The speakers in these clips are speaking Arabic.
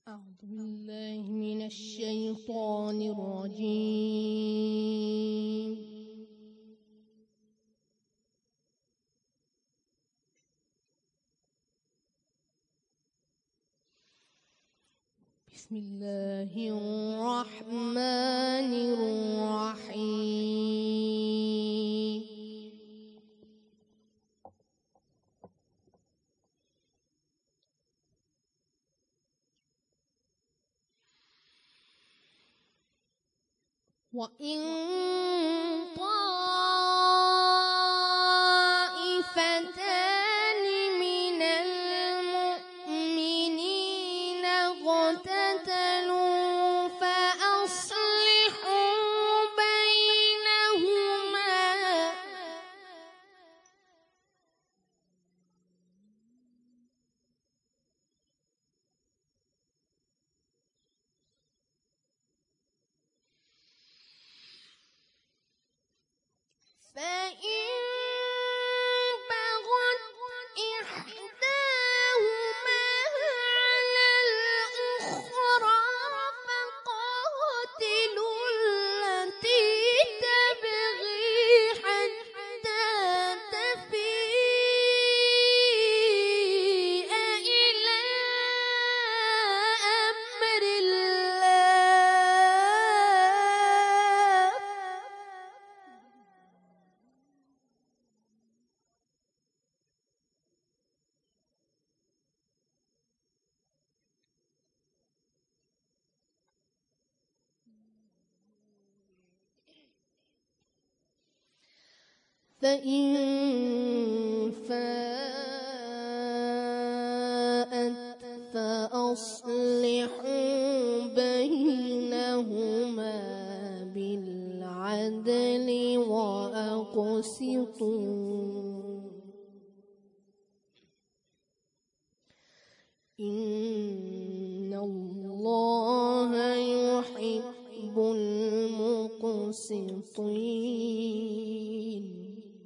أعوذ بالله من الشيطان الرجيم. بسم الله الرحمن الرحيم. وإن طائفتان من المؤمنين اقتتلوا فأصلحوا بينهما فإن بغت إحداهما على الأخرى فقاتلوا التي تبغي حتى تفيء إلى أمر الله فإن فاءت فأصلحوا بينهما بالعدل وأقسطوا إن الله يحب المقسطين.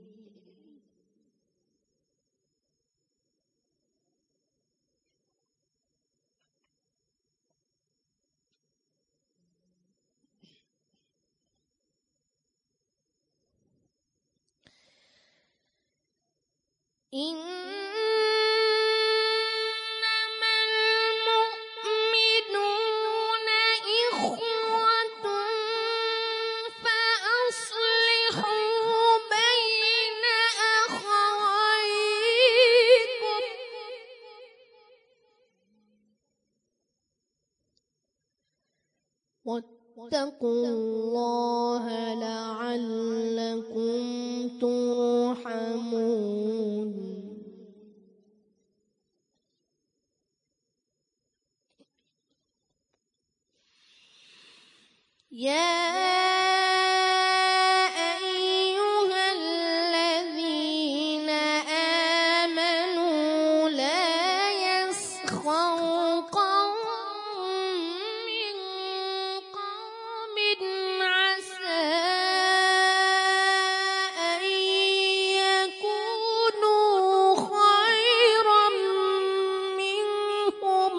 إنما المؤمنون إخوة فأصلحوا بين أخويكم واتقوا الله لعلكم ترحمون. يا أيها الذين آمنوا لا يسخر قوم من قوم عسى أن يكونوا خيرا منهم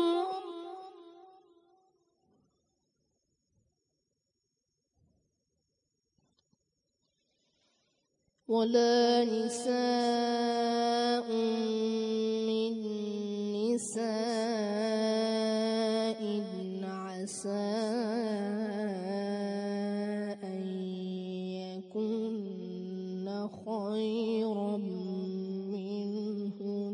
ولا نساء من نساء عسى أن يكن خيرا منهن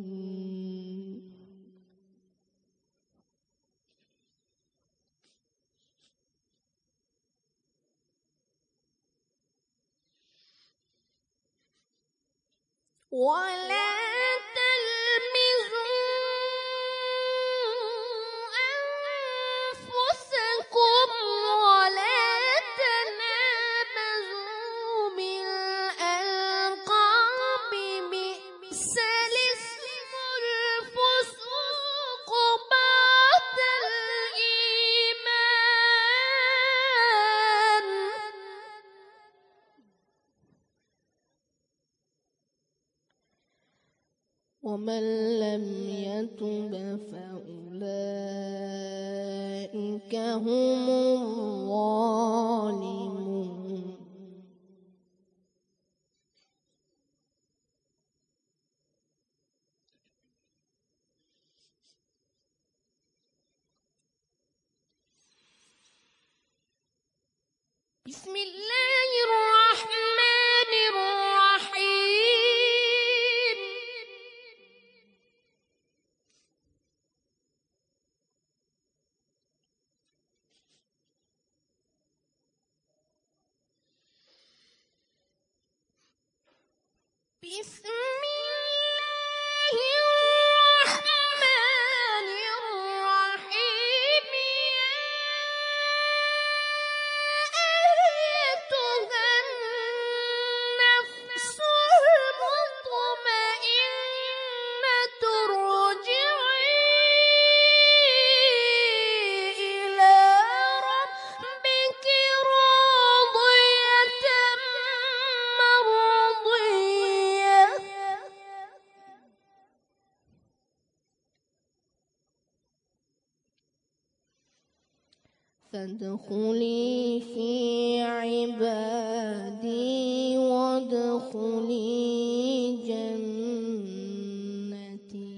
ولا تلمزوا أنفسكم ولا تنابزوا بالألقاب بئس الاسم الفسوق بعد الإيمان ومن لم يتب فأولئك هم الظالمون. ولا تلمزوا أنفسكم ولا تنابزوا بالألقاب بئس الاسم الفسوق بعد الإيمان ومن لم يتب فأولئك هم الظالمون. ولا تلمزوا أنفسكم ولا تنابزوا بالألقاب بئس الاسم الفسوق بعد الإيمان ومن لم أولئك هم الظالمون. بسم الله الرحمن الرحيم. بسم الله الرحمن الرحيم. أيتها النفس المطمئنة ارجعي إلى ربك راضية مرضية فادخلي في عبادي وادخلي جنتي.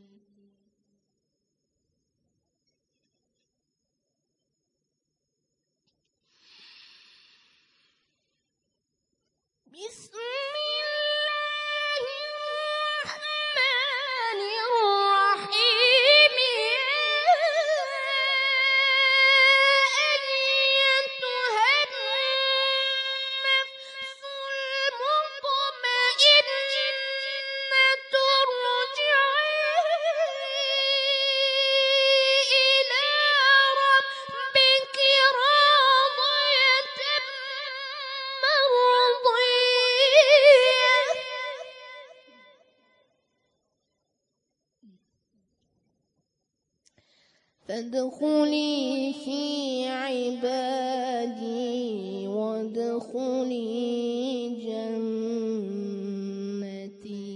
بسم الله الرحمن الرحيم. أيتها النفس المطمئنة ارجعي إلى ربك راضية مرضية فادخلي في عبادي وادخلي جنتي.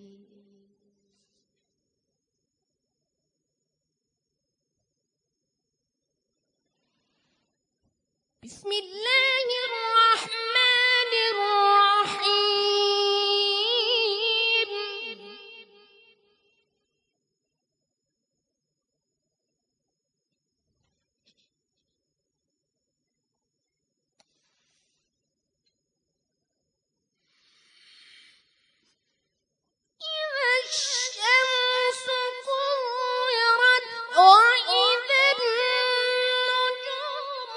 بسم الله الرحمن الرحيم. إذا الشمس كورت وإذا النجوم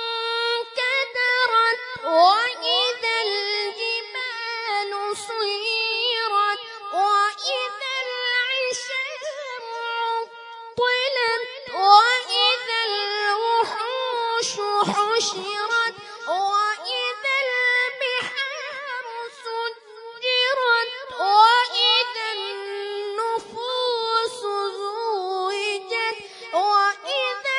انكدرت وإذا الجبال سيرت وإذا العشار عطلت وإذا الوحوش حشرت وإذا البحار سجرت وإذا النفوس زوجت وإذا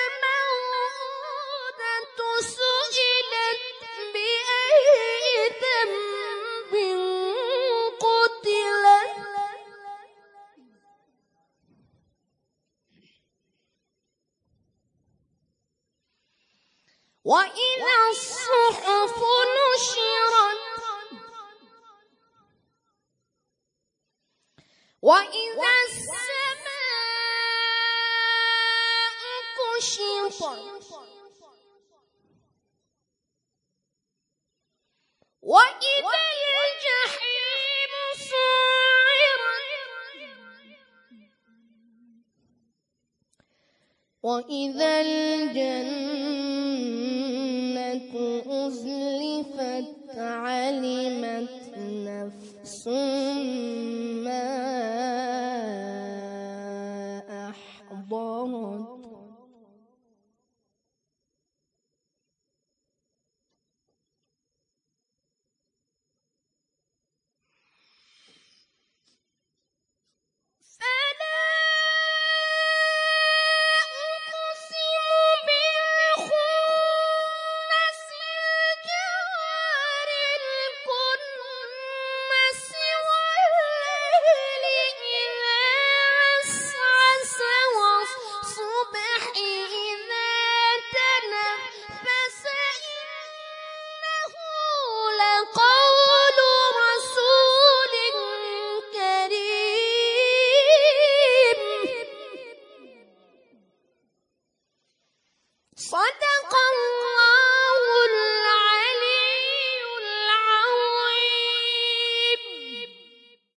الموءودة سئلت بأي ذنب قتلت وإذا الصحف نشرت وإذا السماء كشطت وإذا الجحيم سعرت وإذا الجنة أزلفت علمت نفس ما أحضرت. فلا أقسم بالخنس الجوار الكنس والليل إذا عسعس والصبح